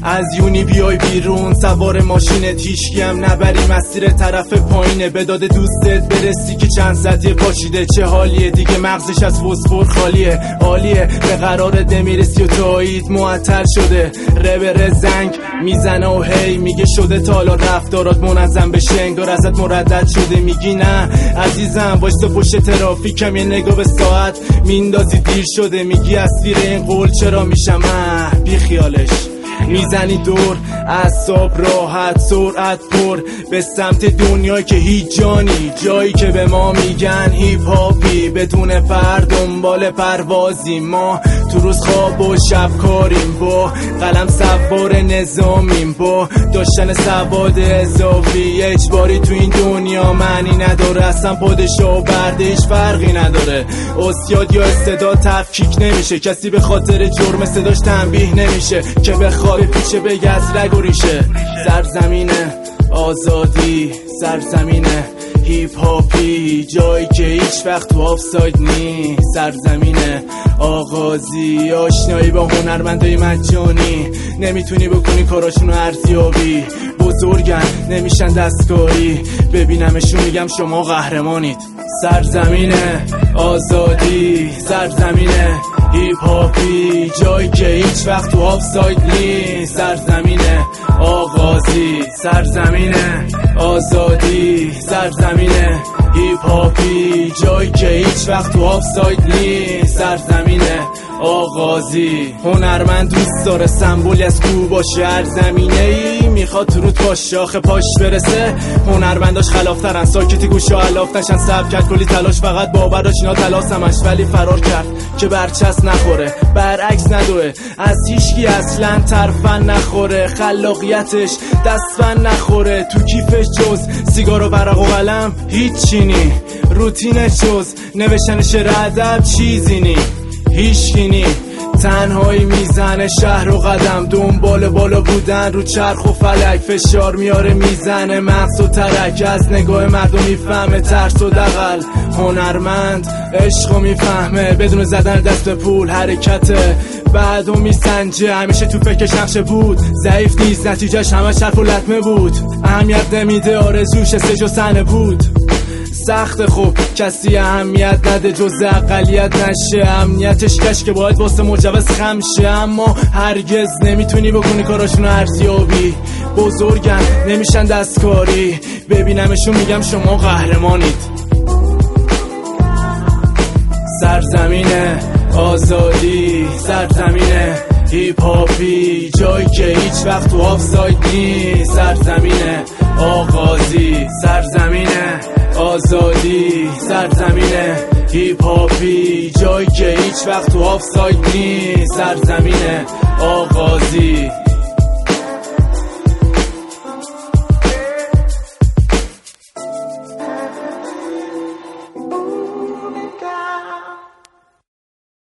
از یونی بیای بیرون سوار ماشینت، هیچکی هم نبری مسیر طرف پایینه. به داد دوستت برسی که چند سطح پاشیده، چه حالیه دیگه مغزش از فسفر خالیه. عالیه به قرارت نمیرسی و تایید معطل شده، ربر زنگ میزنه و هی میگه شده تا حالا رفتارات منظم بشه، انگار ازت مردد شده. میگی نه عزیزم وایسا پشت ترافیکم، یه نگاه به ساعت میندازی دیر شده. میگی اسیر این قول چرا میشم بی خیالش، میزنی دور اعصاب راحت سرعت پر به سمت دنیایی که هیچ جانی، جایی که به ما میگن هیپ هاپی. بدون پر دنبال پروازیم، ما تو روز خواب و شب کاریم، با قلم سوار نظامیم، با داشتن سواد اضافی اجباری تو این دنیا معنی نداره. اصلا پادشاه و برده هیچ فرقی نداره، استاد یا استعداد تفکیک نمیشه، کسی به خاطر جرم صداش تنبیه نمیشه که بخواد پیچه بگه از رگ و ریشه. سرزمین آزادی، سرزمین هیپ هاپی، جایی که هیچ وقت تو آفساید نی. سرزمین آغازی، آشنایی با هنرمندای مجانی، نمیتونی بکنی کاراشونو ارزیابی. بزرگن نمیشن دستکاری، ببینمشون میگم شما قهرمانید. سرزمین آزادی، سرزمین هیپ هاپی، جایی که هیچ وقت تو آفساید نی. سرزمین آغازی، سرزمین آزادی، سرزمین هیپ هاپی، جایی که هیچ وقت تو آفساید نی. سرزمین آغازی. هنرمند دوست داره سمبولی از کو باشه، هر زمینه ای میخواد تو رود با شاخ پاش برسه. هنرمنداش خلافترن، ساکتی گوشا علاف نشن، سب کرد کلی تلاش فقط باوراش اینا تلاسمش، ولی فرار کرد که برچست نخوره، برعکس ندوه، از هیچکی اصلا ترفن نخوره. خلاقیتش دستفن نخوره، تو کیفش جز سیگار و ورق و قلم هیچی نی، روتینش جز نوشتن شعر ادب چیزی نی. هیچکی تنهایی میزنه شهر و قدم، دنبال بالا بودن رو چرخ و فلک، فشار میاره میزنه مغز و ترک، از نگاه مردم میفهمه ترس و دغل. هنرمند عشقو میفهمه بدون زدن دست به پول، حرکته بعدو میسنجه، همیشه تو فکرش نقشه بود، ضعیف نیست نتیجهش همش حرف و لطمه بود. اهمیت نمیده آرزوش سج و صحنه بود، سخت خوب کسی اهمیت نده جز اقلیت نشه، امنیتش کش که باید واسه مجوز خم شه. اما هرگز نمیتونی بکنی کاراشونو ارزیابی، بزرگن نمیشن دستکاری، ببینمشون میگم شما قهرمانید. سرزمین آزادی، سرزمین هیپ هاپی، جایی که هیچ وقت تو آفساید نی. سرزمین آغازی، سرزمین آزادی، سرزمین هیپ هاپی، جایی که هیچ وقت تو آفساید نی. سرزمین آغازی.